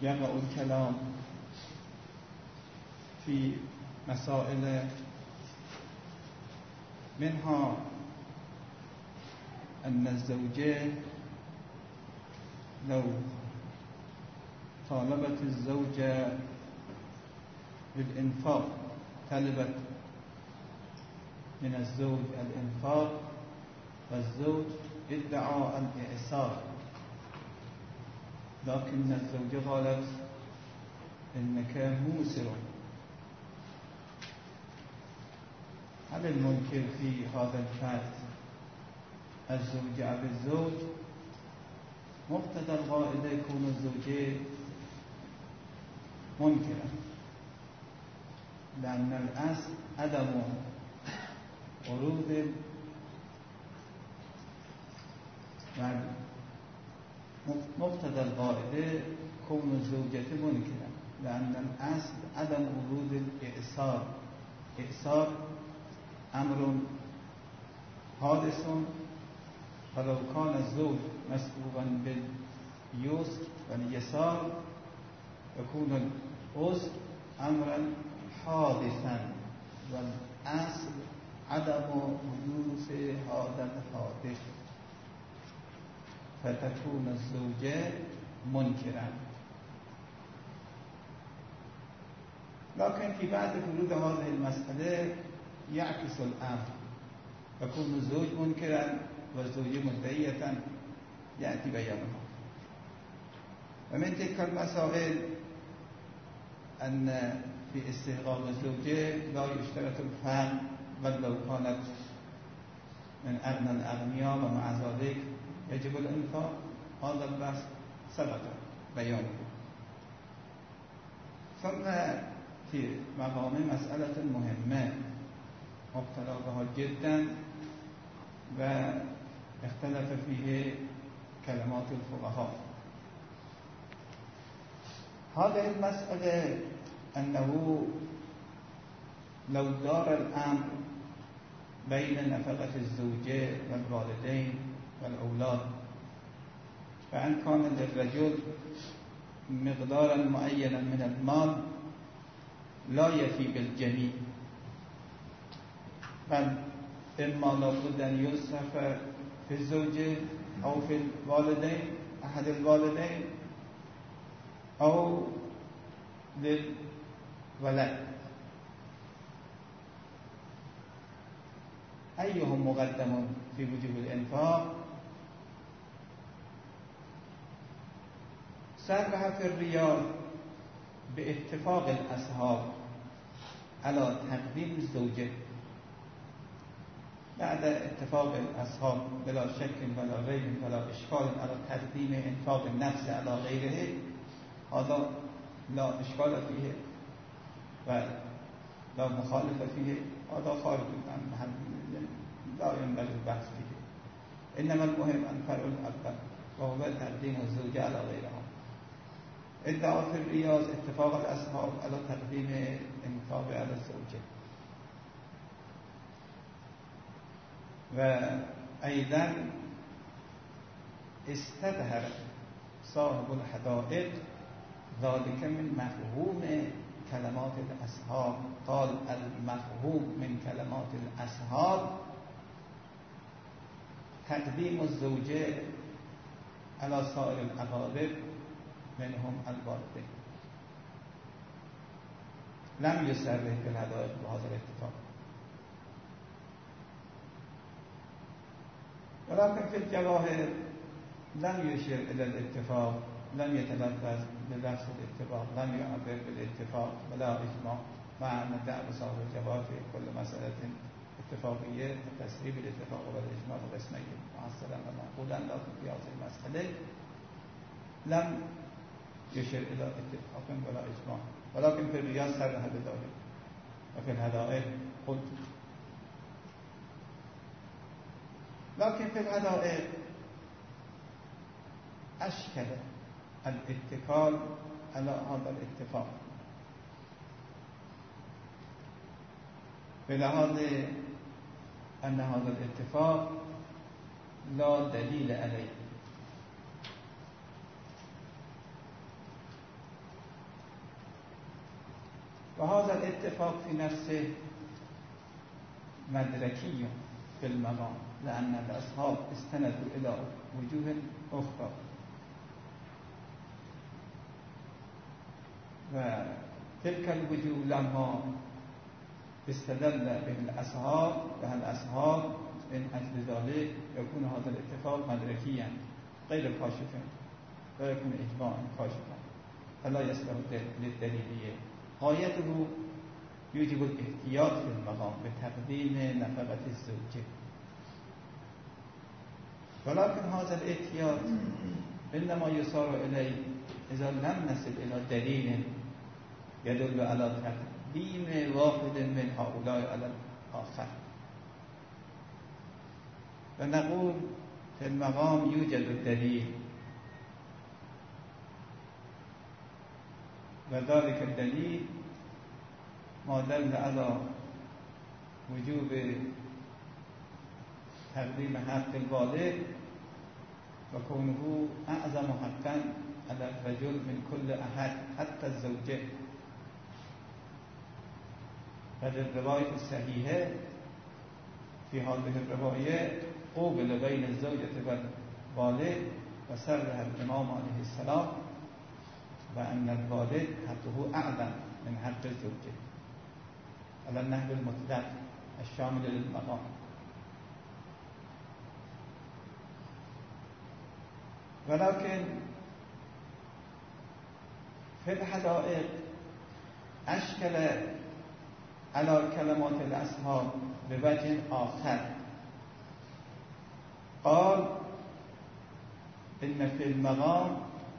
يقع الكلام في مسائل منها أن الزوجة لو طالبت الزوجة بالإنفاق، طلبت من الزوج الإنفاق والزوج ادعى الإعسار، لكن الزوجة قالت إنك موسر، هل المنكر في هذا الفرد الزوجة أو الزوج؟ مقتضى القاعدة يكون الزوجة منكرا، لأن الأصل عدم ورود مقتضى القاعدة كون الزوجة منكرا، لأن الأصل عدم ورود الإعسار. إعسار أمر حادث، فلو كان الزوج مسبوقا باليسر واليسار يكون الأسر أمرا حادثا، والأصل عدم حدوث هذا الحادث، فتكون الزوجة منكرا. لكن في بعد ورود هذه المسألة يعكس الأمر، يكون الزوج منكرا والزوجة مدعية، يأتي بيانها. ومن تلك المسائل أن في استحقاق الزوجة لا يشترط الفهم، بل لو كانت من أغنى الأغنياء ومع ذلك يجب الإنفاق، هذا البحث سبق بيانه. ثم في مقام مسألة مهمة مبتلى بها جدا واختلف فيه كلمات الفقهاء، هذه المسألة أنه لو دار الأمر بين نفقة الزوجة والوالدين والأولاد، فإن كان للرجل مقدارا معينا من المال لا يفي بالجميع، بل إما لابد أن يصرف في الزوجة أو في الوالدين، أحد الوالدين، أو للولد، أيهم مقدم في وجوب الإنفاق؟ صرح في الرياض باتفاق الأصحاب على تقديم الزوجة، بعد اتفاق الأصحاب بلا شك ولا ريب ولا إشكال على تقديم إنفاق النفس على غيره، هذا لا إشكال فيه ولا مخالف فيه، هذا خارج عن محل لا ينبغي البحث فيه. إنما المهم الفرع الأكبر وهو تقديم الزوجة على غيرها. ادعى في الرياض اتفاق الأصحاب على تقديم الإنفاق على الزوجة، وأيضا استظهر صاحب الحدائق ذلك من مفهوم كلمات الأصحاب، قال المفهوم من كلمات الأصحاب تقديم الزوجة على سائر الأقارب منهم الوالدين، لم يصرح في الحدائق بهذا الاتفاق. ولكن في الجواهر لم يشير إلى الاتفاق، لم يتلفظ بلفظ الاتفاق، لم يعبر بالاتفاق ولا إجماع، مع أن دعوى صاحب الجواهر في كل مسألة اتفاقية تسريب الاتفاق والإجماع قسمين مع السلام معقولا، لكن في هذه المسألة لم يشير إلى اتفاق ولا إجماع. ولكن في الرياض صرح بذلك، وفي الحدائق قلت. لكن في الحدائق أشكل الاتكال على هذا الاتفاق، بلحاظ أن هذا الاتفاق لا دليل عليه، و هذا الاتفاق في نفسه مدركي في المقام، لأن الأصحاب استندوا إلى وجوه أخرى، وتلك الوجوه لما استدل به الأصحاب من أجل ذلك يكون هذا الاتفاق مدركيا غير كاشفا، لا يكون إجماعا كاشفا، فلا يصلح للدليلية. غايته يجب الاحتياط في المقام بتقديم نفقة الزوجة، ولكن هذا الاحتياط إنما يصار إليه إذا لم نصل إلى دليل يدل على تقديم واحد من هؤلاء على الآخر، فنقول في المقام يوجد الدليل، وذلك الدليل ما دل على وجوب تقديم حق الوالد وكونه أعظم حقا على الرجل من كل أحد حتى الزوجة. فالرواية الصحيحة في هذه الرواية قوبل بين الزوجة والوالد، وصرح الإمام عليه السلام بأن الوالد حقه أعظم من حق الزوجة على النحو المطلق الشامل للمقام. ولكن في الحقائق أشكل على كلمات الأصحاب بوجه آخر، قال إن في المقام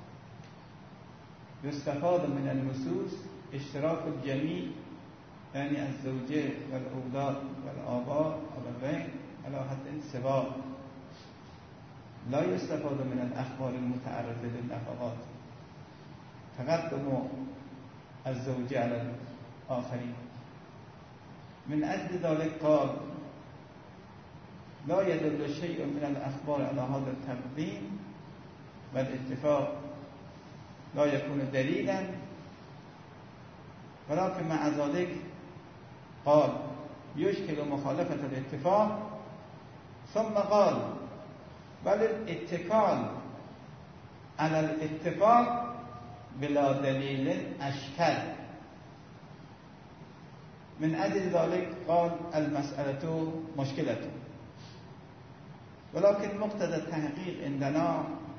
يستفاد من النصوص اشتراك الجميع، يعني الزوجة والأولاد والآباء والأبوين على حد سواء، لا يستفاد من الأخبار المتعرضة للنفقات تقدم الزوجة على الآخرين. من أجل ذلك قال لا يدل شيء من الأخبار على هذا التقديم، والاتفاق لا يكون دليلا، ولكن مع ذلك قال يشكل مخالفة الاتفاق، ثم قال بل الاتكال على الاتفاق بلا دليل أشكال. من أجل ذلك قال المسألة مشكلة، ولكن مقتضى التحقيق عندنا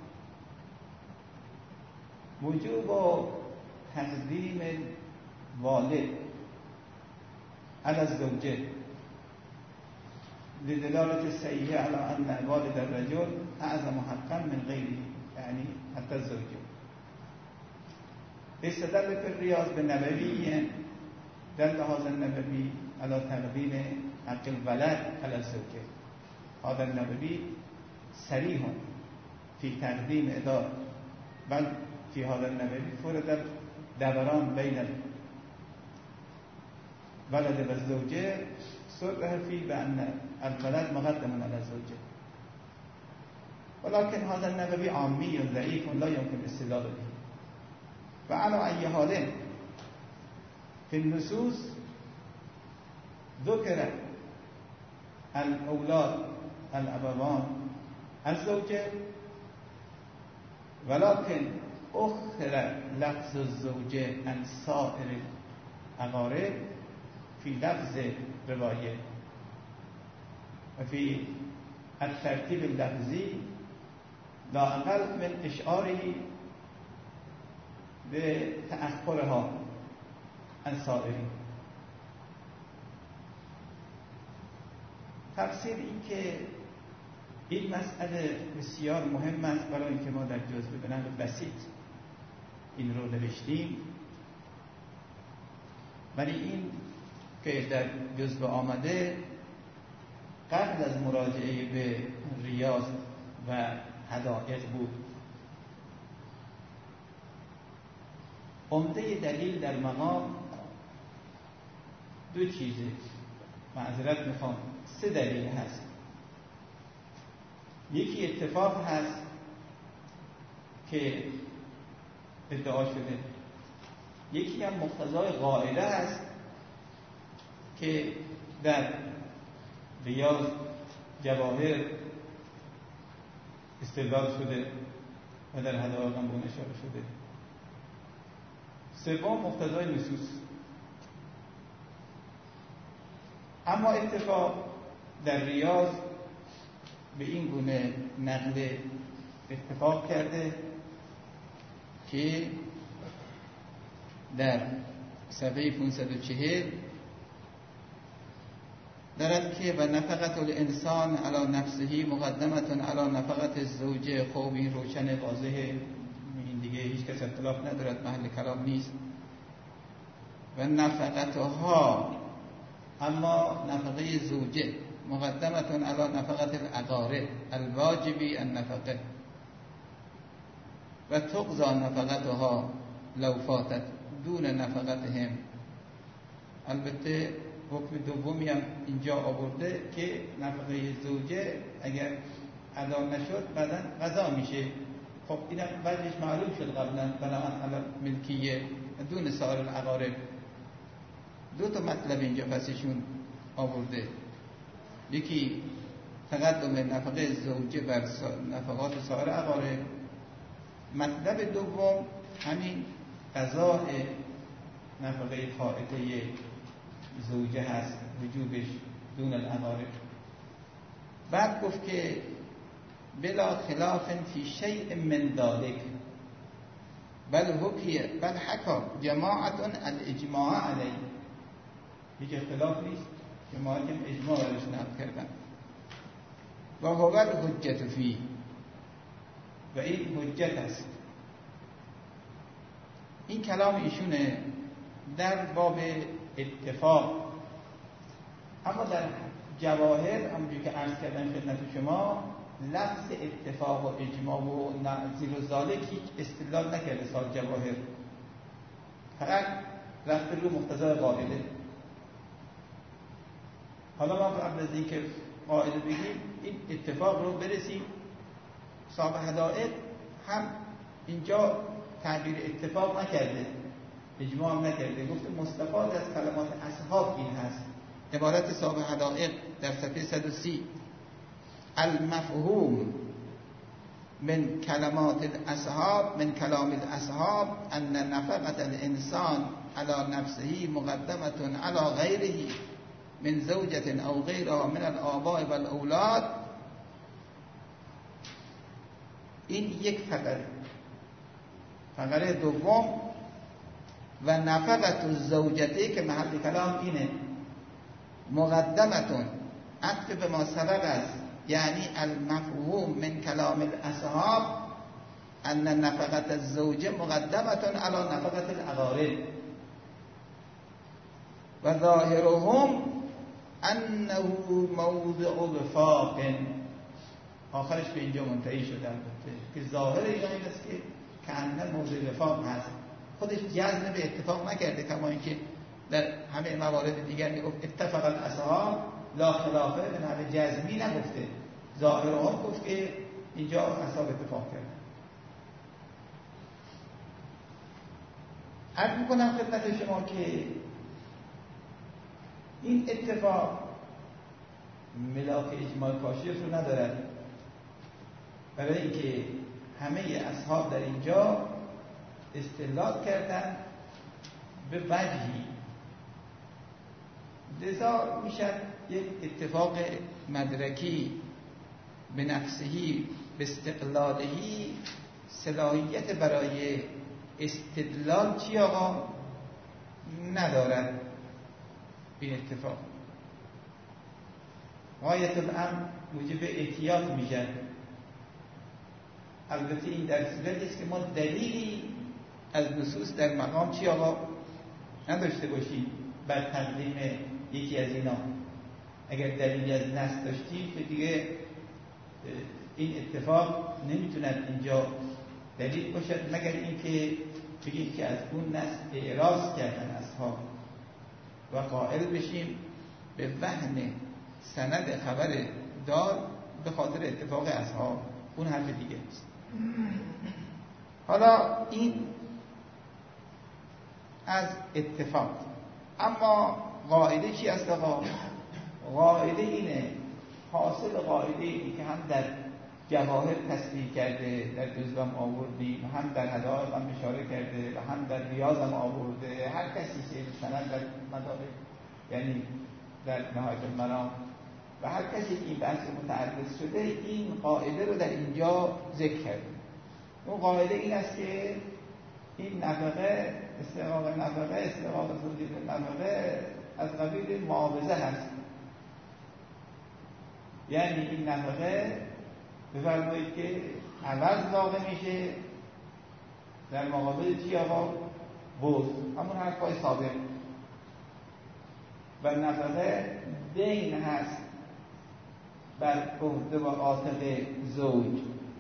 وجوب تقديم الوالد على الزوجة لدلالة الصحيحة على أن والد الرجل أعظم حقا من غيره، يعني حتى الزوجة. استدل في الرياض بالنبوي، دل هذا النبوي على تقديم حق الولد على الزوجة. هذا النبوي صريح في تقديم إدار، بل في هذا النبوي فرض دوران بين الولد والزوجة، صرح فيه بأن الولد مقدم على الزوجة، ولكن هذا النبوي عامي ضعيف لا يمكن الاستدلال به. وعلى أي حال في النصوص ذكر الأولاد الأبوان الزوجة، ولكن أخر لفظ الزوجة عن سائر الأقارب في لفظ رواية، وفي الترتيب اللفظي لا أقل من إشعاره بتأخرها عن سائرین. تفسیر این که این مسئله بسیار مهم است، برای اینکه ما در جزوه به نحو بسیط این رو نوشتیم، ولی این که در جزوه آمده قبل از مراجعه به ریاض و حدائق بود. عمده دلیل در مقام دو چیزه، معذرت میخوام، سه دلیل هست. یکی اتفاق هست که ادعا شده یکی هم مقتضای قاعده است که در ریاض جواهر استدلال شده و در حدائق هم به اون اشاره شده. سوم مقتضای نصوص. اما اتفاق در ریاض به این گونه نقل اتفاق کرده که در صفحه 540 دارد که و نفقت الانسان علی نفسه مقدمتون علی نفقت الزوجه. خوب این روشن واضحه، این دیگه هیچ کس اختلاف ندارد، محل کلام نیست. و نفقتها، اما نفقه زوجه مقدمتون علی نفقت الاقارب الواجبی النفقه و تقضى نفقتها لو فاتت دون نفقتهم. البته حکم دومی هم اینجا آورده که نفقه زوجه اگر ادا نشد بعداً قضا میشه. خب این وجهش معلوم شد قبلا، بنابراین ملکیه دون سایر الاقارب. دو تا مطلب اینجا پسشون آورده، یکی تقدم نفقه زوجه بر نفقات سایر اقارب، مطلب دوم همین قضاء نفقه فائته زوجه هست، وجوبش دون الاقارب. بعد گفت که بلا خلاف فی شیء من ذلک بل حکا جماعت الاجماع علیه. هیچ اختلاف نیست، جماعت اجماع برش نقل کردن. و هو الحجت فی، و این حجت است. این کلام ایشونه در باب اتفاق. اما در جواهر همونجور که عرض کردم خدمت شما، لفظ اتفاق و اجماع و زیر و ذالک هیچ استدلال نکرده صاحب جواهر، فقط رفته رو مقتضای قاعده. حالا ما قبل از اینکه قاعده بگیم این اتفاق رو برسیم. صاحب حدائق هم اینجا تعبیر اتفاق نکرده، اجماع هم نکرده، گفته مستفاد از کلمات اصحاب این هست. عبارت صاحب حدائق در صفحه 130 المفهوم من کلمات الاصحاب من کلام الاصحاب ان نفقت الانسان على نفسه مقدمة على غیره من زوجة او غیرها من الآباء والاولاد. این یک فقره دوم و نفقت الزوجته که محل کلام اینه، مقدمتون عطف به ما سبق است، یعنی المفهوم من کلام الاصحاب ان نفقت الزوجه مقدمتون علی نفقت الاقارب و ظاهرهم انه موضع وفاق. آخرش به اینجا منتهی شده که ظاهر این است که کأنه موضع وفاق هست. خودش جزم به اتفاق نکرده، کما اینکه در همه موارد دیگر میگفت اتفق الاصحاب لا خلافه، به نحو جزمی نگفته. ظاهرهم گفت که اینجا اصحاب اتفاق کرد. عرض میکنم خدمت شما که این اتفاق ملاک اجماع کاشف رو ندارد، برای اینکه همه اصحاب در اینجا استدلال کردن به وجهی، لذا میشد یک اتفاق مدرکی به نفسهی به استقلالهی صلاحیت برای استدلال چی آقا ندارد. این اتفاق غایت الامر موجب احتیاط میشد. البته این در صورتی است که ما دلیلی از نصوص در مقام چی آقا نداشته باشیم بر تقدیم یکی از اینا. اگر دلیلی از نص داشتیم که دیگه این اتفاق نمیتوند اینجا دلیل باشد، مگر اینکه بگیم که از اون نص اعراض کردن اصحاب و قائل بشیم به وهن سند خبر دار به خاطر اتفاق اصحاب. اون حرف دیگه است. حالا این از اتفاق. اما قاعده چی است آقا؟ قاعده اینه، حاصل قاعده اینه که هم در جواهر تصریح کرده، در جزوم آوردیم، هم در هدایق هم اشاره کرده و هم در ریاض هم آورده. هر کسی سند در مدارک، یعنی در نهایت المرام و هر کسی که این بحث متعرض شده این قاعده رو در اینجا ذکر کرده. اون قاعده این است که این نفقه، استحقاق نفقه، استحقاق زوجه نفقه از قبیل معاوضه هست. یعنی این نفقه بفرمایید که عوض واقع میشه در مقابل چی آقا؟ بوز، همون حرفای سابق. و نفقه دین هست بر عهده و عاتق زوج.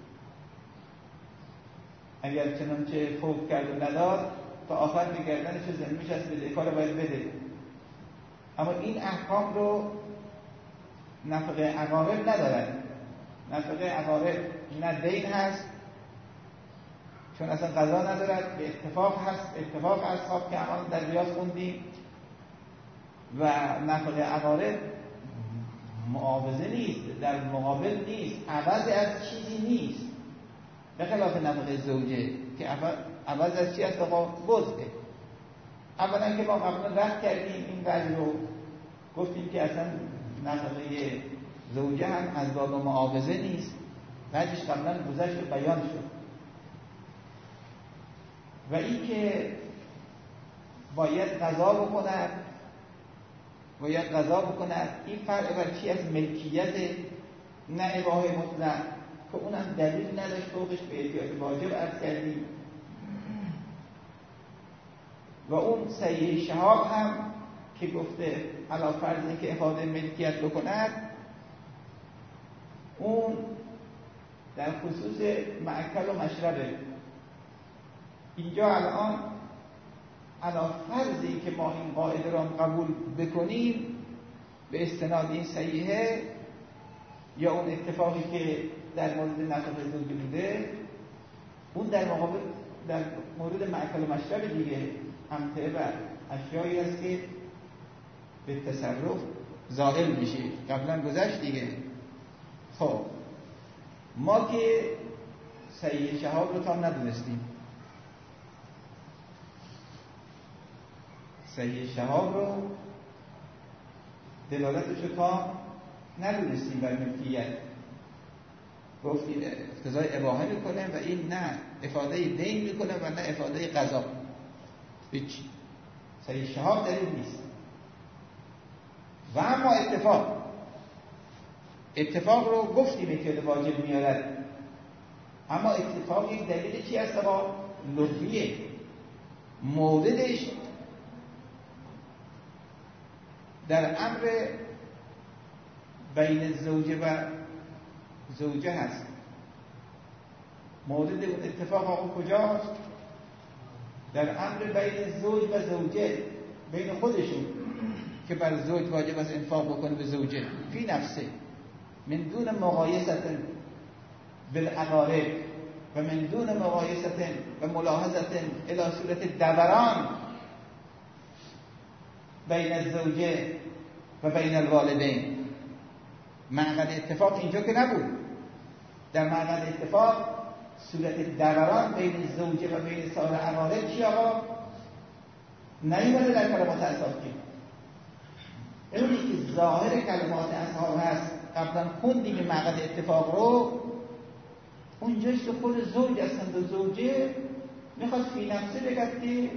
اگر چنانچه فوت کرد و نداد تا آخر به گردنش زمینش هست، بده کار باید بده. اما این احکام رو نفقه عقارب ندارد. نفقه عقارب نه دین هست چون اصلا قضا ندارد، به اتفاق هست، اتفاق اصحاب که الان در ریاض خوندیم. و نفقه عقارب معاوضه نیست، در مقابل نیست، عوض از چیزی نیست، به خلاف نفقه زوجه که عوض از چی است آقا؟ بزده. اولا که ما قبلا رد کردیم این وجه رو، گفتیم که اصلا نفقه زوجه هم از باب معاوضه نیست، وجهش قبلا گذشت و بیان شد. و این که باید قضا بکند، باید قضا بکند، این فرع بر چی از ملکیت، نه اباحه مطلق که اونم دلیل نداشت فوقش به احتیاط واجب عرض کردیم. و اون صحیح شهاب هم که گفته علی فرض که افاده ملکیت بکند، اون در خصوص مأکل و مشربه. اینجا الان علی فرضی که ما این قاعده را قبول بکنیم به استناد این صحیحه یا اون اتفاقی که در مورد نفقه زوجه بوده، اون در مقابل در مورد مأکل و مشرب دیگه همطبع بر اشیایی هست که به تصرف زائل میشه، قبلا گذشت دیگه. خب ما که صحیح شهاب رو تا ندونستیم، صحیح شهاب رو دلالتش رو تا ندونستیم بر ملکیت، گفتیم اقتضای اباحه میکنه و این نه افاده دین میکنه و نه افاده قضا. هیچ صحیح شهاب دلیل نیست. و اما اتفاق رو گفتیم که واجب میارد، اما اتفاق یک دلیل چی هست آقا؟ لطفیه. موردش در امر بین زوجه و زوجه هست. مورد اون اتفاق آقا کجاست؟ در امر بین زوج و زوجه، بین خودشون، که بر زوج واجب است انفاق بکنه به زوجه فی نفسه من دون مقایسه بالعقارب و من دون مقایسه و ملاحظه الی صورت دوران بین الزوجه و بین الوالدین. معنی اتفاق اینجا که نبود. در معنی اتفاق صورت دوران بین زوجه و بین سایر عقارب چی آقا؟ نیومده در کلمات اصحاب که اونی که ظاهر کلمات اصحاب هست قبلا خوندیم این معنی اتفاق رو، اونجاش که خود زوج هستند و زوجه میخواد فی نفسه بگد که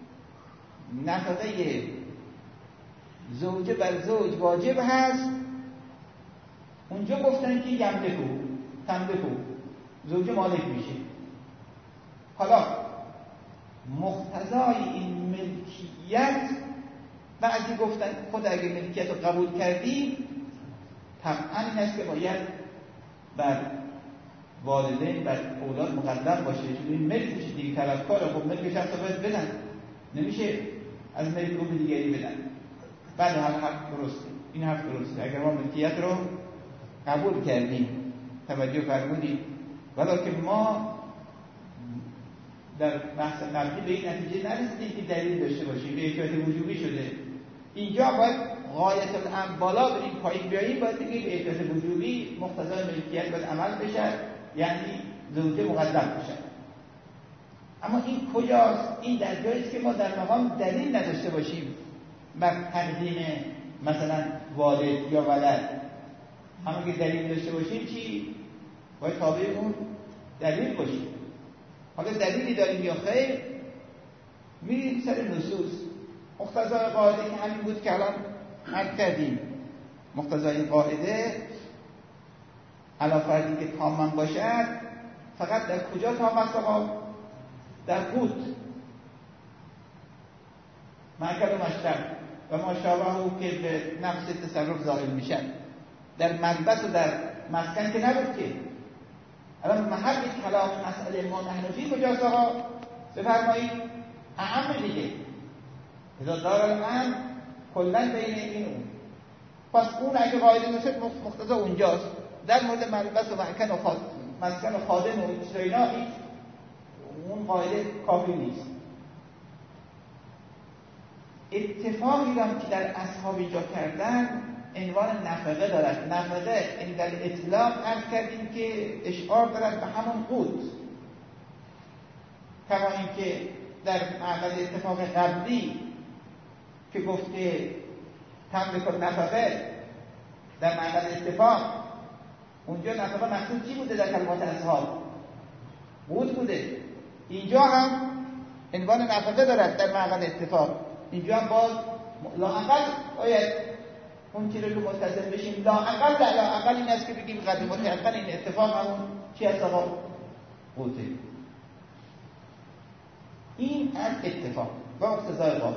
نفقه زوجه بر زوج واجب هست. اونجا گفتن که یملکو تملکو، زوجه مالک میشه. حالا مقتضای این ملکیت، بعضی گفتن خود اگه ملکیت رو قبول کردیم طبعا این است که باید بر والدین بر اولاد مقدم باشه، چون این ملک میشه دیگه، طرفکاره. خب ملک شخص باید بدن، نمیشه از ملک رو به دیگری بدن. بله حرف درسته، این حرف درسته. اگر ما ملکیت رو قبول کردیم، توجه فرمودید، ولی که ما در بحث قبلی به این نتیجه نرسیدیم که دلیل داشته باشیم، به احتیاط وجوبی شده. اینجا باید غایت الامر بالا بریم، پایین بیاییم، باید بگیم به احتیاط وجوبی مقتضای ملکیت باید عمل بشه، یعنی زوجه مقدم بشه. اما این کجاست؟ این در جایی است که ما در مقام دلیل نداشته باشیم بر تقدیم مثلا والد یا ولد. اما که دلیل داشته باشیم چی؟ باید تابع اون دلیل باشیم. حالا دلیلی داریم یا خیر، میریم سر نصوص. مقتضای قاعده که همین بود که الان عرض کردیم. مقتضای قاعده علی فردی که تامن باشد فقط در کجا تام است آقا؟ در قوت، مأکل و مشرب و ماشابهه که به نفس تصرف ظاهر میشن. در ملبس و در مسکن که نبود که. الان محل کلام مسئله ما نحنفی کجاست آقا؟ بفرمایید اهم دیگه. اذا دار الامر کلا بین این اون. پس اون اگه قاعده نشد مقتضا اونجاست. در مورد ملبس و مسکن و خادم و اینا اون قاعده کافی نیست. اتفاقی هم که در اصحاب اینجا کردن عنوان نفقه دارد. نفقه این در اطلاق عرض کردیم که اشعار دارد به همون قوت، کما اینکه در معقد اتفاق قبلی که گفت که تملک نفقه در معقد اتفاق، اونجا نفقه مقصود چی بوده؟ در کلمات اصحاب قوت بوده. اینجا هم عنوان نفقه دارد در معقد اتفاق. اینجا هم باز لااقل باید اون چیزی که متصل بشیم، لااقل این است که بگیم قدر متأخر این اتفاق همون چی هست آقا؟ قوته. این از اتفاق و مقتضای قاعده.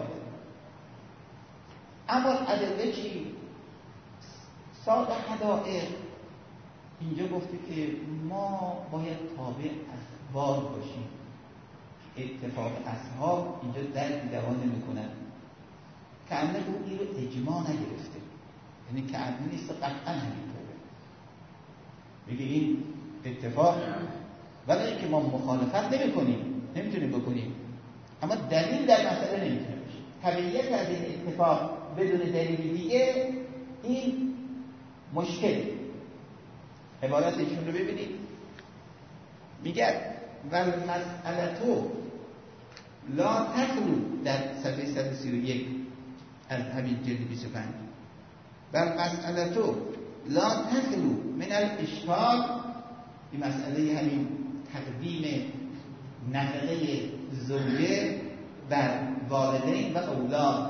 اما ادله چی؟ ساده حدائق اینجا گفته که ما باید تابع اخبار باشیم. اتفاق اصحاب اینجا درکی دوان نمی‌کنن. کاملا این رو اجماع نگرفته، یعنی کاملا نیست قطعا همینطوره. میگه این اتفاق، ولی اینکه ما مخالفت نمیتونیم بکنیم، اما دلیل در مسئله نمیتونه باشه. طبیعیت از این اتفاق بدون دلیل دیگه این مشکل. عبارتشون رو ببینید، میگه ول مسئلتو لا تخلو در صفحه 131 از همین جلد 25 ول مسئلتو لا تخلو من الاشکال. این مسئله همین تقدیم نفقه زوجه بر والدین و اولاد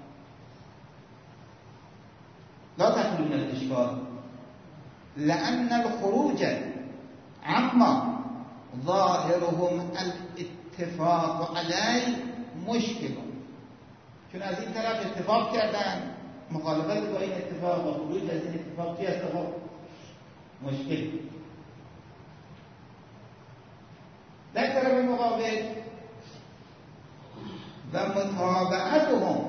لا تخلو من الاشکال لأن الخروج عما ظاهرهم الاتفاق علیه مشکل. چون از این طرف اتفاق کردن، مخالفت با این اتفاق و خروج از این اتفاق چی است؟ مشکل. در طرف مقابل و متابعتهم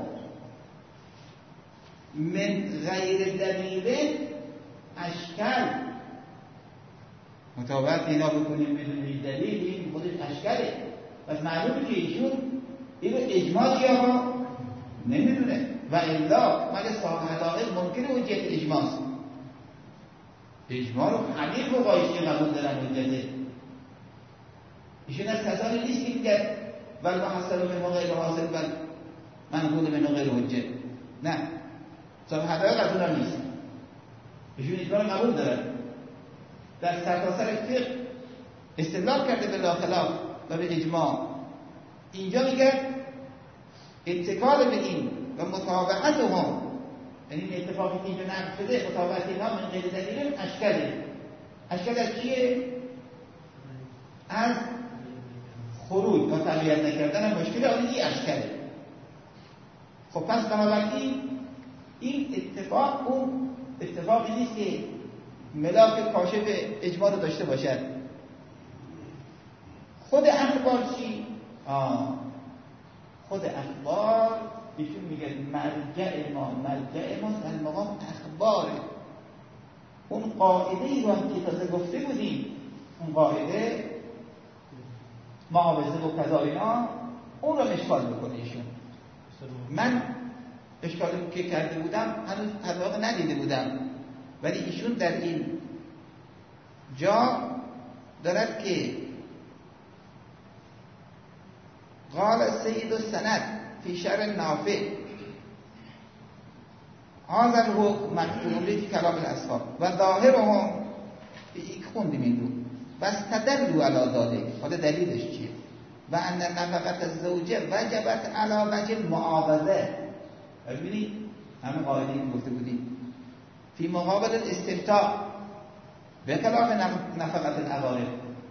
من غیر دلیل اشکال. متابعت اینا بکنیم بدون دلیل این خودش اشکاله. پس معلومه که ایشون اینو اجماع کیا ها نمیدونه و الا مگه صاحب حدائق ممکنه حجت اجماع است. اجماع رو همه فقهای قبول دارن حجته. ایشون از کسانی نیست که میگه ول محصل من غیر حاصل بل منقول من غیر حجت. نه، صاحب حدائق از اونم نیست. ایشون اجماع رو قبول دارن. در سرتاسر فقه استدلال کرده به لا خلاف و به اجماع. اینجا میگه اتکال به این و متابعتهم، یعنی این اتفاقی که اینجا نقل شده متابعت اینا من غیر دلیل اشکاله. اشکال از چیه؟ از خروج و تقویت نکردن مشکل آن این اشکاله. خب پس بنابراین این اتفاق اون اتفاقی نیست که ملاک کاشف اجماع رو داشته باشد. خود اخبار چی؟ خود اخبار ایشون میگه مرجع ما در مقام اخباره. اون قاعده ای رو هم که تازه گفته بودیم، اون قاعده معاوضه و کذا اینا، اون رو اشکال بکنه ایشون. من اشکالی که کرده بودم هنوز در واقع ندیده بودم، ولی ایشون در این جا دارد که قال سید السند فی شرح نافع هذا الحكم مكتوب فی کلام الاصحاب و ظاهرهم یک خوندیم این رو واستدلوا علی ذلك. حالا دلیلش چیه؟ و ان نفقت الزوجه وجبت علی وجه المعاوضه. ببینید همه قاعده این گفته بودیم فی مقابل الاستمتاع به خلاف نفقت الاقارب،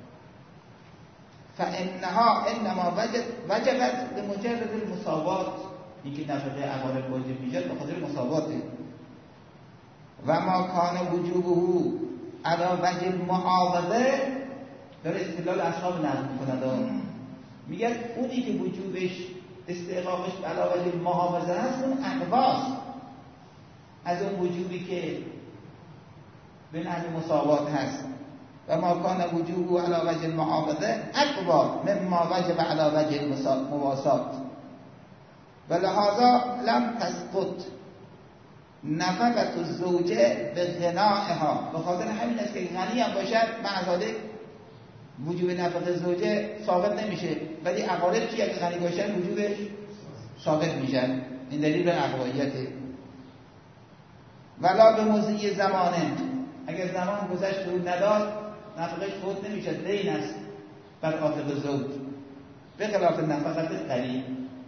فانها انما وجبت لمجرد المساوات. اینکه نفقه اقارب واجب میشه به خاطر مساواته. و ما کان وجوبه علی وجه المعاوضه، داره استدلال اصحاب نقل میکنند، میگن اونی که وجوبش استحقاقش علی وجه المعاوضه هست اون اقواست از اون وجوبی که به نحو مساوات هست. و ما کان وجوبه علی وجه المعاوضه اقوا مما وجب علی وجه المواسات و لهذا لم تسقط نفقت الزوجه به غنائها. به خاطر همین است که غنی هم باشد مع ذلک وجوب نفقه زوجه ثابت نمیشه، ولی اقارب چی اگه غنی باشن وجوبش ثابت میشن. این دلیل اقواییته. ولا به مضی زمانه، اگر زمان گذشت و نداد نفقهش فوت نمیشه، دین است بر عاتق زوج به خلاف نفقت قریب.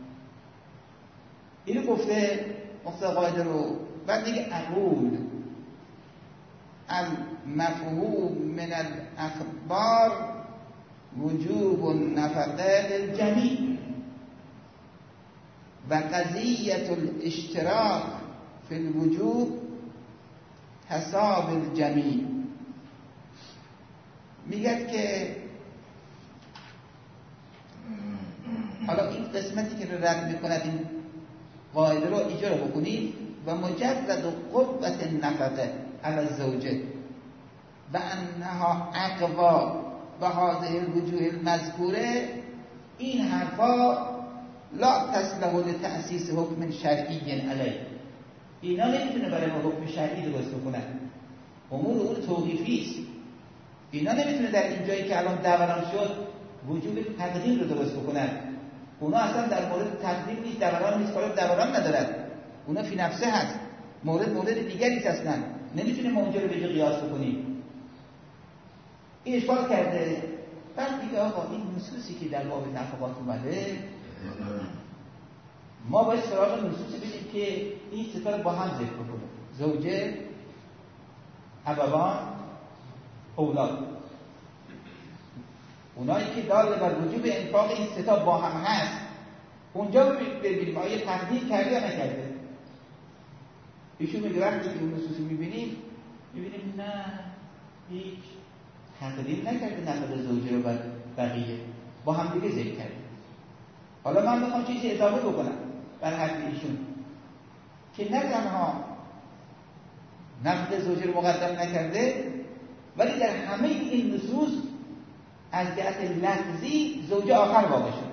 اینو گفته مقتضی قاعده رو. بعد دیگه اقول المفهوم من الاخبار وجوب النفقه للجمیع و قضیه الاشتراک فی الوجوب حساب الجمیع. میگه که حالا این قسمتی که رو رد میکند این قاعده رو اجاره بکنید و مجرد قوت النفقه علی الزوجه و انها اقوا به هذه الوجوه المذکوره، این حرفا لا تصلح لتأسیس حکم شرعی علیه. اینا نمیتونه برای ما حکم شرعی درست بکنن، امور توقیفی است. اینا نمیتونه در این جایی که الان دوران شد وجوب تقدیم رو درست بکنن. اونا اصلا در مورد تقدیم نیست، دوران نیست، کار دوران ندارد، اونا فی نفسه هست، مورد دیگری اصلا نمیتونیم اونجا رو به قیاس بکنیم. این اشکال کرده. بعد دیگه آقا این نصوصی که در باب نفقات اومده ما باید سراغ نصوصی بدیم که این ستا رو با هم ذکر بکنه: زوجه، ابوان، اولاد. اونایی که دال بر وجوب انفاق این ستا با هم هست اونجا ببینیم آیا تقدیم کرده یا نکرده. ایشون میگه وقتی که اون نصوصی میبینیم نه هیچ تقدیم نکرده نفقه زوجه رو بر بقیه، با هم دیگه ذکر کرده. حالا من میخوام چیزی اضافه بکنم بر حرف ایشون که نه تنها نفقه زوجه رو مقدم نکرده، ولی در همه این نصوص از جهت لفظی زوجه آخر واقع شد.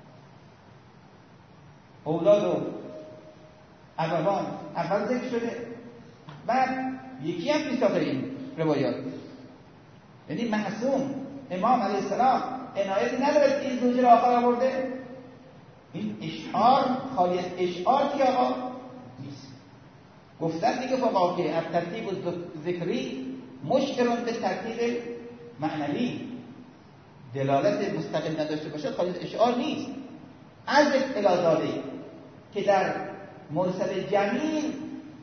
اولاد و ابوان اول ذکر شده، بعد یکی هم نیست آخر این روایات. یعنی معصوم امام علیه السلام عنایتی ندارد که این زوجه رو آخر آورده. این اشعار خالی از اشعار که آقا نیست. گفتن دیگه فقها که الترتیب ذکری مشکلون به ترتیب معنوی، دلالت مستقل نداشته باشه خالی از اشعار نیست. از الازاده که در مرسل جمیل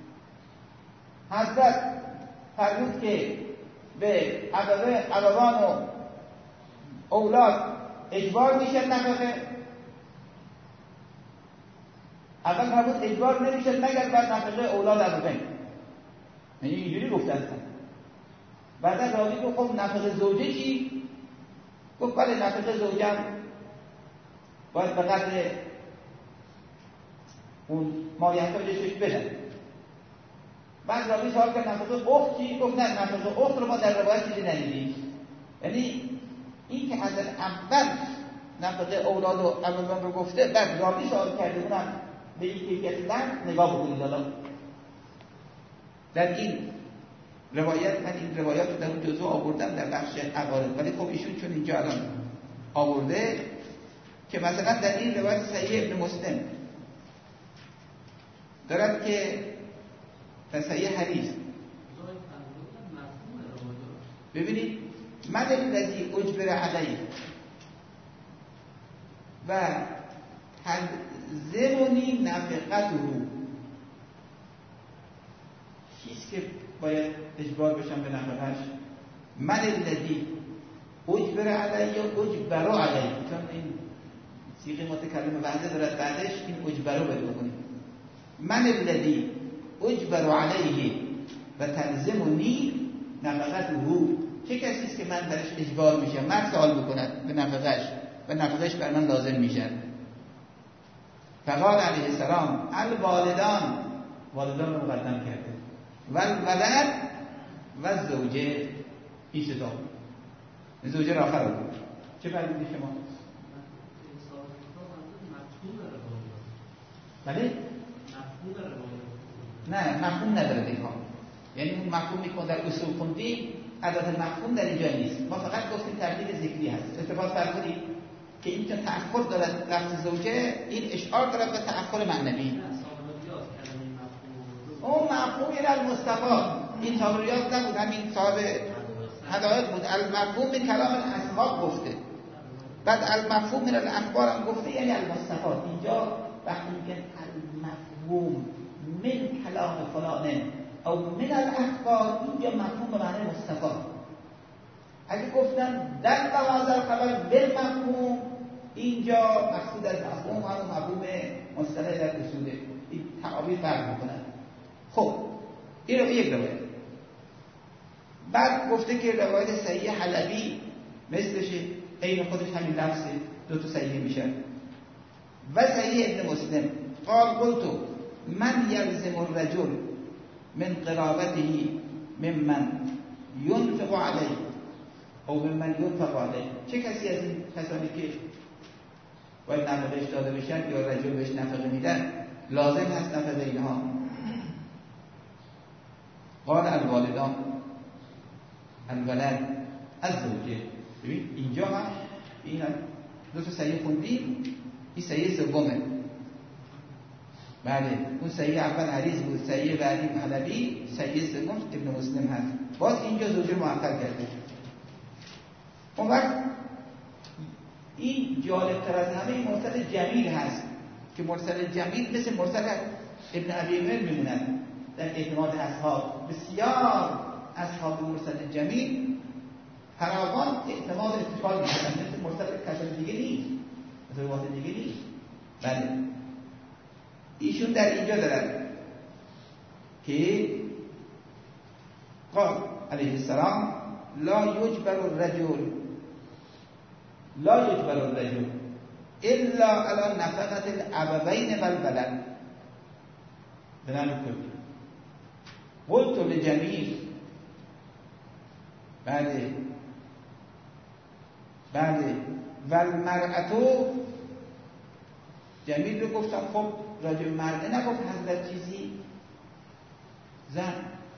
حضرت فرمود که به ابوان و اولاد اجبار میشه نفقه. اول فرمود اجبار نمیشه مگر بعد نفقه اولاد ابوین. یعنی اینجوری گفته هستن. بعد راوی گفت خب نفقه زوجه چی؟ گفت بله نفقه زوجه هم باید به قدر اون مایحتاجش بدن. بعد راوی سوال کرد نفقه اخت چی؟ گفت نه نفقه اخت رو ما در روایت چیزی ندیدیم. یعنی این که از اول نفقه اولاد و عموم رو گفته، بعد راوی سوال کرده اونم به این کیفیت لفظ نگاه بکنید. حالا در این روایت، من این روایات رو در اون جزء آوردم در بخش عقارب، ولی خب ایشون چون اینجا الان آورده که مثلا در این روایت صحیح ابن مسلم دارد که در صحیح حدیث ببینید من الذی اجبر علیه و تلزمنی نفقته، کیست که باید اجبار بشم به نفقهش؟ من الذی اجبر علیه اجبر علیه، چون این صیغه متکلم بعضه دارد بعدش این اجبر رو بکنیم. من الذی اجبر علیه و تلزمنی نفقته، چه کسی است که من برش اجبار میشم، مرد سوال بکند به نفقهش و نفقهش بر من لازم میشه. فقال علیه السلام الوالدان، والدان رو مقدم کرده، والولد و زوجه، این صدا زوجه را آخر بود. چه فرمودی شما؟ بله؟ نه مفهوم نداره دیگه، یعنی اون مفهومی که در اصول خوندیم عدد مفهوم در اینجا نیست، ما فقط گفتیم ترتیب ذکری هست. اتفاق فرمودید که این چون تأخر دارد لفظ زوجه، این اشعار دارد به تأخر معنوی. اون مفهوم این المصطفى، این صابریات نبود، همین صاحب هدایت بود. المفهوم من کلام الاصحاب گفته، بعد المفهوم من الاخبار هم گفته، یعنی المصطفى. اینجا وقتی میگن المفهوم من کلام فلانه او من الاخبار، اینجا مفهوم به معنی مصطفى. اگه گفتن در هذا الخبر بالمفهوم، اینجا مقصود از مفهوم هم مفهوم مصطلح در اصوله. این تعابیر فرق میکنن. خب این رو یک روایت. بعد گفته که روایت صحیح حلبی مثلشه، عین خودش همین لفظه، دو تا صحیح میشن. و صحیح ابن مسلم قال قلت من یلزم الرجل من قرابته ممن ينفق علیه او ممن ينفق علیه، چه کسی از این کسانی که باید نفقهش داده بشن یا رجل بهش نفقه میدن لازم هست نفقه اینها؟ قال الوالدان الولد الزوجه. ببین اینجا هم این دو تا صحیح خوندیم، این صحیح سومه. بله اون صحیح اول حدیث بود، صحیح بعدی حلبی، صحیح سوم ابن مسلم هست. باز اینجا زوجه مؤخر کرده. اون وقت این جالب تر از همه این مرسل جمیل هست که مرسل جمیل مثل مرسل ابن ابی عمر میموند در اعتماد اصحاب. بسیار اصحاب مرسل جمیل فراوان اعتماد اتفاق میکنن، مثل مرسل کسان دیگه نیست، مثل روایت دیگه نیست. بله ایشون در اینجا دارد که قال علیه السلام لا یجبر الرجل الا علی نفقة الابوین والولد. بنام کلی قلت لجمیل، بله والمرأة، جمیل رو گفتم خب راجع مرده نگفت حضرت چیزی، زن.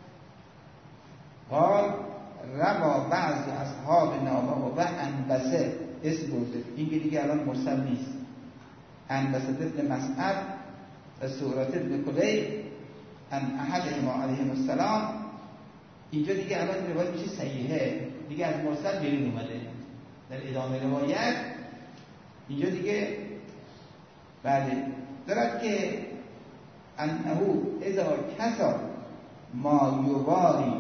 قال روا بعض اصحابنا و انبسه اسم برده، این دیگه الان مرسل نیست. انبسه ابن مسعد و سورت ابن کلیب ان احدهما علیهم السلام، اینجا دیگه الان روایت میشه صحیحه، دیگه از مرسل بیرون اومده. در ادامه روایت اینجا دیگه بله دارد که انه اذا کسا ما یواری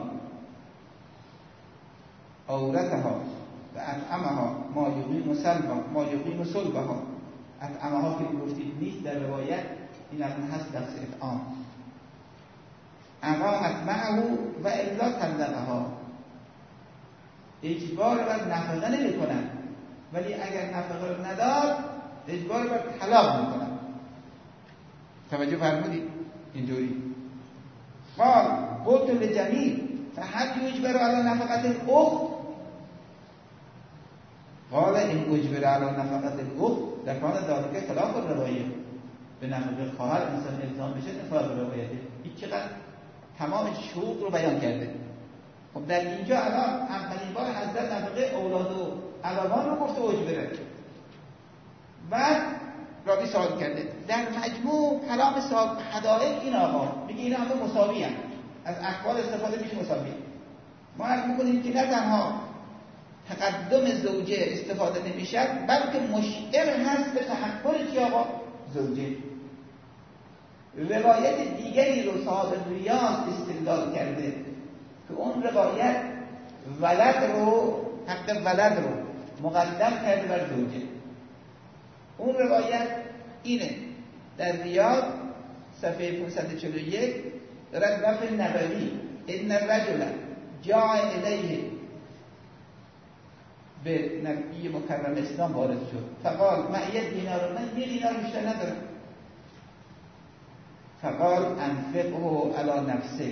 عورتها و اطعمها ما یقیم صلبها. اطعمها که گفتید نیست در روایت، این الان هست لفظ اطعام. اقامت معه و الا طلقها، اجبار بر نفقه نمی کنن، ولی اگر نفقه رو نداد اجبار بر طلاق می کنن. توجه فرمودید اینجوری. قال قلت لجمیل فهل یجبر علی نفقه الاخت، قال این اجبر علی نفقت الاخت لکان ذلک خلاف الروایه. به نفقه خواهر انسان الزام بشه خلاف روایته. این چقدر تمام شروط رو بیان کرده. خب در اینجا الان اولین بار حضرت نفقه اولاد و عوام رو گفته اجبره. بعد راوی سوال کرده در مجموع کلام صاحب هدایق این آقا میگه اینا همه مساوی هم. از اخبار استفاده میشه مساوی. ما عرض میکنیم که نه تنها تقدم زوجه استفاده نمیشه بلکه مشعر هست به تحقر چی آقا؟ زوجه. روایت دیگری رو صاحب ریاض استدلال کرده که اون روایت حق ولد رو مقدم کرده بر زوجه. اون روایت اینه در ریاض صفحه 541 دارد رفع نبوی ان الرجل جاء الیه به نبی مکرم اسلام وارد شد فقال من یه دینار من 1 دینار بیشتر ندارم فقال انفقه علی نفسک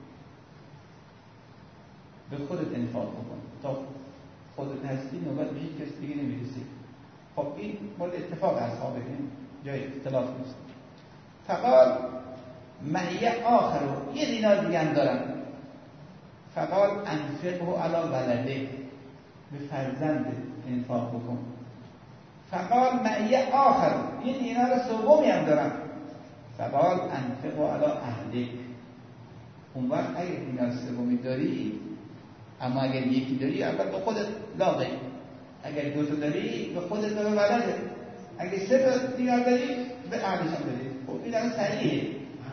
به خودت انفاق بکن تا خودت هستی نوبت به هیچ کس دیگه نمیرسی. خب این مورد اتفاق اصحابه جای اختلاف نیست. فقال معیه آخر رو 1 دینار دیگه هم دارم فقال انفقه علی ولده به فرزند انفاق بکن. فقال معیه آخر 1 دینار سومی هم دارم فقال انفقه علی اهلک. اون وقت اگر دینار سومی داری اما اگر 1 داری اول به خودت لاغی، اگر 2 تا داری به خودت به ولده، اگر 3 دینار داری به اهلش هم داری. خب این الان صحیحه.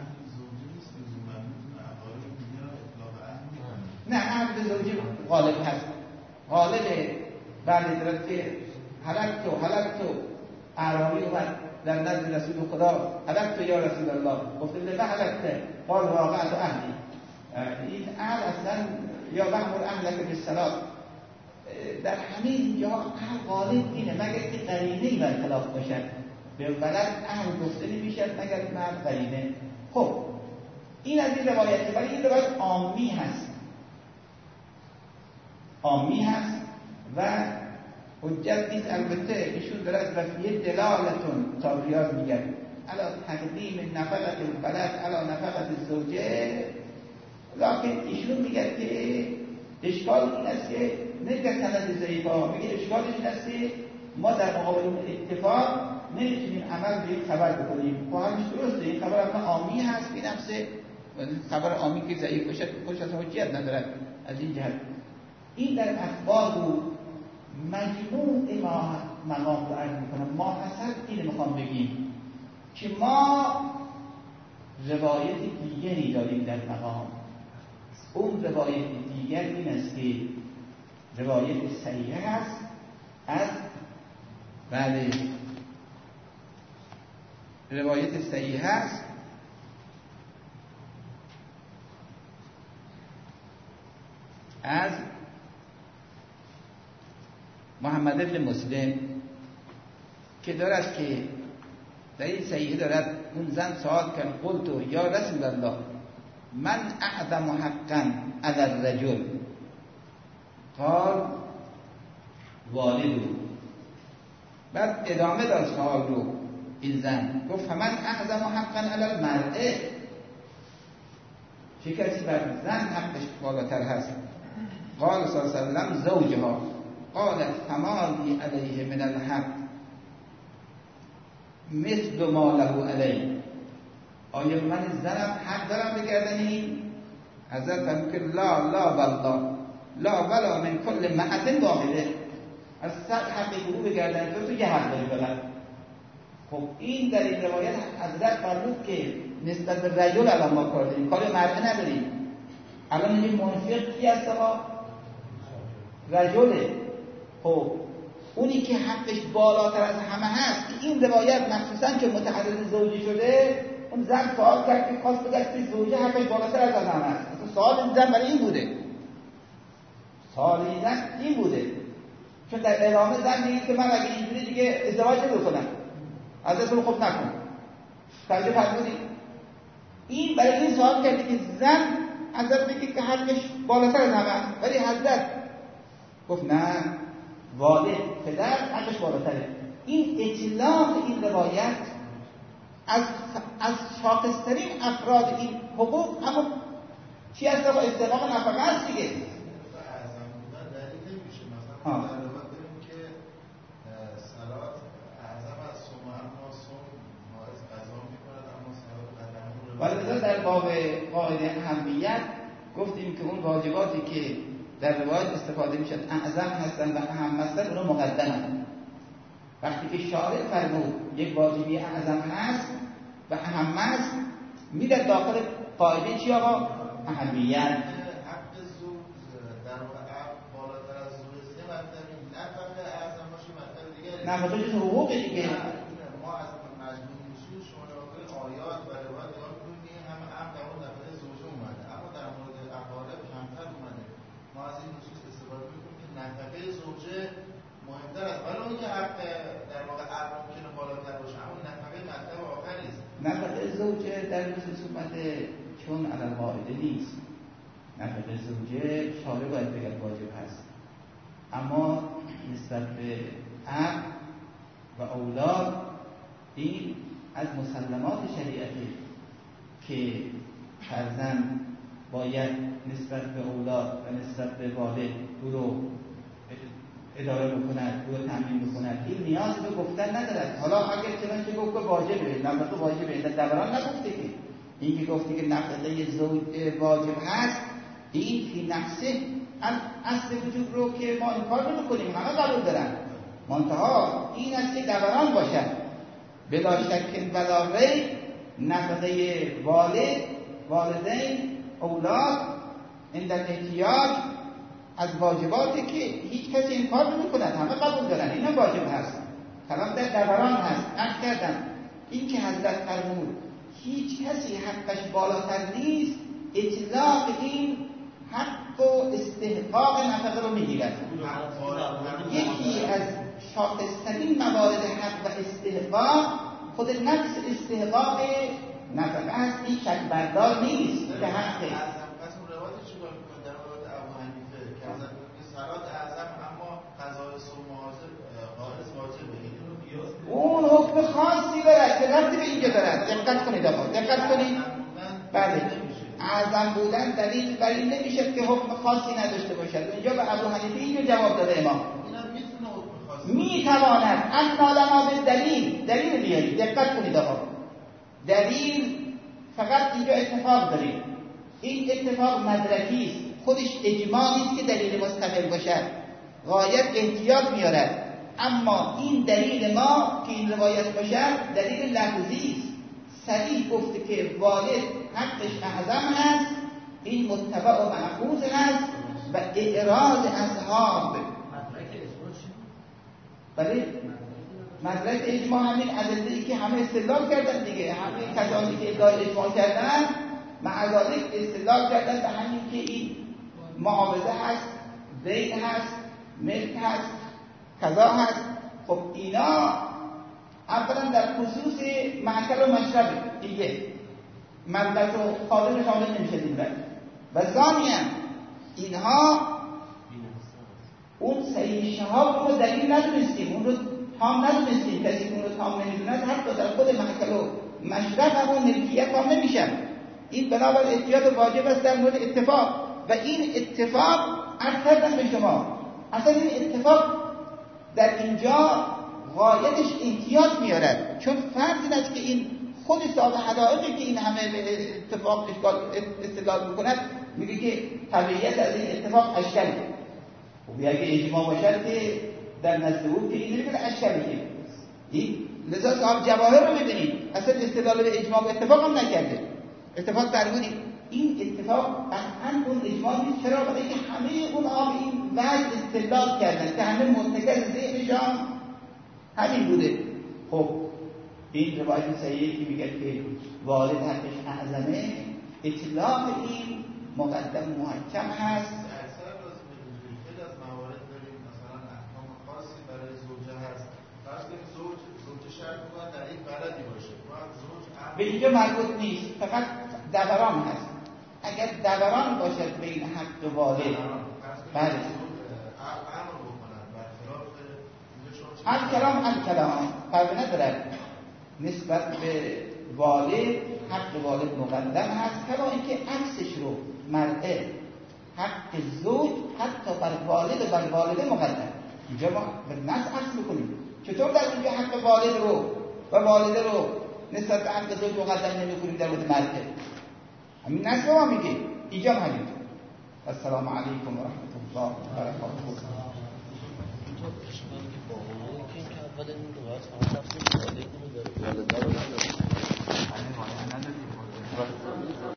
نه عهد زوجی غالب هست. غالبه بعد درست که حلقتو اعرابی اومد در نزد رسول خدا حلقتو یا رسول الله گفته لما حلقته قال واقعت اهلی. این اهل اصلا یا بحمر اهلک بالصلاة در همین جا اهل غالب اینه مگر که قرینه‌ای برخلاف باشد. به ولد اهل گفته نمیشد مگر مرد قرینه. خب این از این روایته ولی این روایت عامی هست و حجت نیست. البته ایشون در از رفیه دلالتون تا ریاض میگن علا تقدیم نفقت البلد علا نفقت الزوجه، لکن ایشون میگن که اشکال این است که نگه سند ضعیفا میگه اشکالش این است که ما در مقابل اون اتفاق نمیتونیم عمل به این خبر بکنیم. خب همش درسته این خبر اصلا عامی هست بی نفسه خبر عامی که ضعیف باشد خوش از حجیت ندارد. از این جهت این در اخبار بود. مجموع مقام رو عرض میکنم. ما حسد اینه میخوام بگیم که ما روایت دیگری داریم در مقام. اون روایت دیگر این است که روایت صحیح است از روایت صحیح است از محمد ابن مسلم که دارد که در این صحیح دارد اون زن سوال کرد قلتو یا رسول الله من اعظم حقا علی الرجل قال والدو. بعد ادامه داد سوال رو این زن گفت من اعظم حقا علی المرأه چه کسی بر زن حقش بالاتر هست؟ قال صلی الله علیه وسلم زوجها قالت فمالی علیه من الحق مثل ما له علیه. آیا من زنم حق دارم بگردنی؟ حضرت فرمود که لا ولا من کل معتن واحده. از 100 حقی که او بگردنی تو یه حق داری فقط. خب این در این روایت حضرت فرمود که نسبت به رجل الان ما کار داریم کار مرد نداریم. الان این منفق کی هست آقا؟ رجله. خب اونی که حقش بالاتر از همه هست این روایت مخصوصا که متعدد زوجی شده اون زن سوال کرد که خواست بگه که زوجه حقش بالاتر از همه هست. اصلا سوال این زن برای این بوده. چون در ادامه زن میگه که من اگه اینجوری دیگه ازدواج نمی‌کنم از رو خوب نکن. توجه فرمودید؟ این برای این سوال کرده که زن حضرت میگه که حقش بالاتر از همه ولی حضرت گفت نه والد پدر حقش بالاتره. این اطلاق این روایت از شاخصترین افراد این حقوق اما چی هست؟ با استحقاق نفقه هست دیگه. ولی در باب قاعده اهمیت گفتیم که اون واجباتی که در روایت استفاده میشد اعظم هستن و اهم هستن اونو مقدمن. وقتی که شارع فرمود یک واجبی اعظم هست و اهم هست میره داخل قاعده چی آقا؟ اهمیت. حق زوج در واقع بالاتر از زوج سه مطلبی نفقه اعظم باشه مطلب دیگری نفقه چیز حقوق دیگه. ما از مجموع نصوص شما نگاه آیات و روایات نگاه کنیم که همه عقد در مورد نفقه زوجه اومده اما در مورد اقارب کمتر اومده. ما از این نصوص استفاده میکنیم که نفقه زوجه مهمتر است. ولی اون که حق در واقع عقد ممکنه بالاتر باشه اما نفقه مطلب آخری است. نفقه زوجه در نصوص اومده چون علل قاعده نیست. نفقه زوجه شارع باید بگه واجب هست، اما نسبت به عقد و اولاد این از مسلمات شریعتی که فرزند باید نسبت به اولاد و نسبت به والد او رو اداره بکند، او رو تامین بکند. این نیاز به گفتن ندارد. حالا اگر چنانچه گفت که واجبه، نفقه واجبه، این دوران نگفته که این که گفتی که نفقه زوج واجب هست، این فی نفسه اصل وجود رو که ما انکار نمی‌کنیم، همه قبول دارن. منتها این است که دوران باشد. بلا شک ولا ریب نفقه والد، والدین، اولاد عند احتیاج از واجباتی که هیچ کسی انکار نمی‌کند، همه قبول دارن، اینا واجب هست. کلام در دوران هست. عرض کردم این که حضرت فرمود هیچ کسی حقش بالاتر نیست، اطلاق این حق و استحقاق نفقه رو میگیرد. یکی از شاخصترین موارد حق و استحقاق خود نفس استحقاق نفقه است. این شک بردار نیست که حقه. پس اون روایت چی باید کنید در روایت ابو حنیفه که از صلات اعظم اما قضای صبح قائز واجبه، این رو بیاز اون حکم خاصی دارد که ربطی به اینجا دارد. دقت کنید آقا، دقت کنید. بله، اعظم بودن دلیل بر این نمیشه که حکم خاصی نداشته باشد. اینجا به ابو حنیفه اینجا جواب داده امام. اینم میتونه حکم خاصی میتواند ان لنا بالدلیل. دلیل بیارید. دقت کنید آقا، دلیل فقط اینجا اتفاق داریم. این اتفاق مدرکی است، خودش اجماع نیست که دلیل مستقل باشد، غایت احتیاط میارد. اما این دلیل ما که این روایت باشد دلیل لفظی است. صریح گفته که والد حقش اعظم هست، این متبع و محفوظ هست و اعراض اصحاب. بله، مدرک اجماع همین ادله‌ای که همه استدلال کردن دیگه، همین کسانی که ادعای اجماع کردن معذالک استدلال کردن به همین که این معاوضه هست، دین هست، ملک هست، قضا هست. خب اینا اولا در خصوص معکل و مشرب دیگه ملک و خادم شامل نمیشه دیگه. و ثانیاً اینها اون صحیح شهاب رو دلیل ندونستیم، اون رو تام ندونستیم. کسی اون رو تام نمیدوند حتی در خود معکل و مشرب هم اون ملکیت تام نمیشن. این بنابر احتیاط واجب است در مورد اتفاق. و این اتفاق عرض کردم به شما اصلا این اتفاق در اینجا غایتش احتیاط میارد، چون فرض این است که این خود صاحب حدائقی که این همه به اتفاق استدلال میکند میگه که طبیعت از این اتفاق اشکاله. خب اگه اجماع باشد که در نزد او که این نمیکنه اشکاله که این لذا صاحب جواهر رو ببینید اصلا استدلال به اجماع و اتفاق هم نکرده. اتفاق فرمودید این اتفاق قطعاً اون اجماع نیست. چرا؟ برای که همه اون آب این وجه استدلال کردن که همه منتقل ذهنشان همین بوده. خب این روایت صحیحی که میگه که والد حقش اعظمه، اطلاق این مقدم محکم هست. اکثر خیلی از موارد داریم مثلا احکام خاصی برای زوجه هست. فرض کنید زوج شرط باید در یک بلدی باشه، باید زوج به اینجا مربوط نیست، فقط دوران هست. اگر دوران باشد بین حق و والد، بله، امر بکنن برخلاف الکلام فرق نداره نسبت به والد حق والد مقدم هست، کما اینکه عکسش رو مرده حق زوج حتی بر والد و بر والده مقدم. اینجا ما به نص عکس میکنیم. چطور در اینجا حق والد رو و والده رو نسبت به حق زوج مقدم نمیکنیم در مورد مرده؟ همین نص ما میگه اینجا هم همین. السلام علیکم و رحمت الله و برکاته.